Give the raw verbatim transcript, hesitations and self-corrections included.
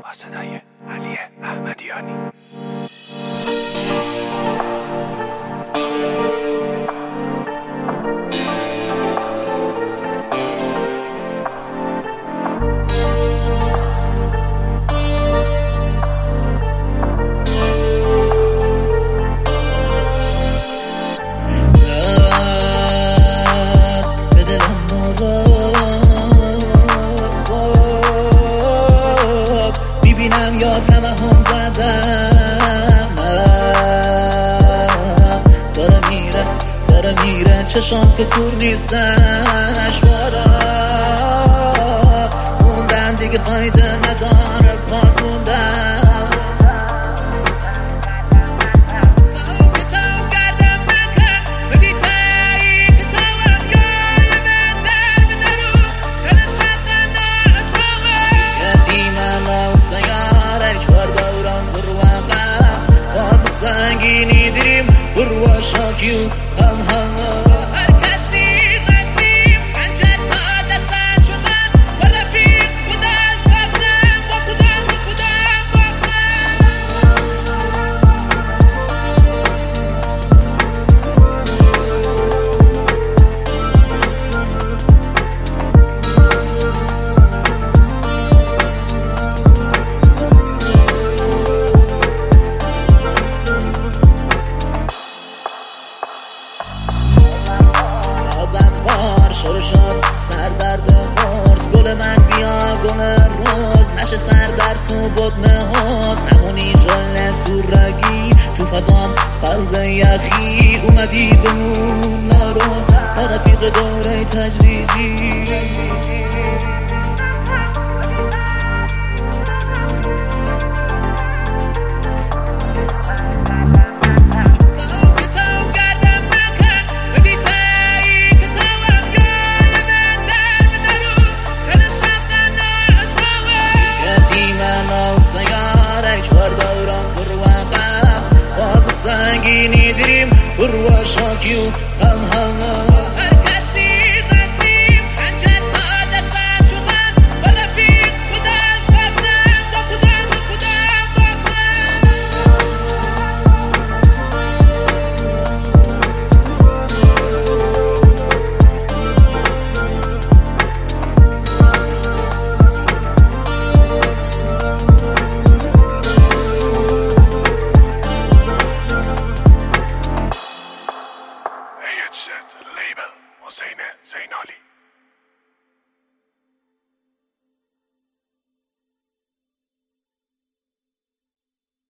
با صدای علی احمدیانی. یا توهم زدم داره میره داره میره چشام که کور نیستن اشوارا موندن دیگه فایده نداره پاد موندن سنگینی دیریم بروا شاکیو هم هم هر کسی رسیم خنجر تا دستن شدن و رفیق خودم ساختم با خودم با خودم بازم قار شروع شد سردرد قرص گل من بیا گل روز نشه سردرد تو بدن حوز نمونی جله تو رگی تو فضام قلب یخی اومدی بمون نرو با رفیق دوره تجریجی سنگینی دیریم بروا شاکیو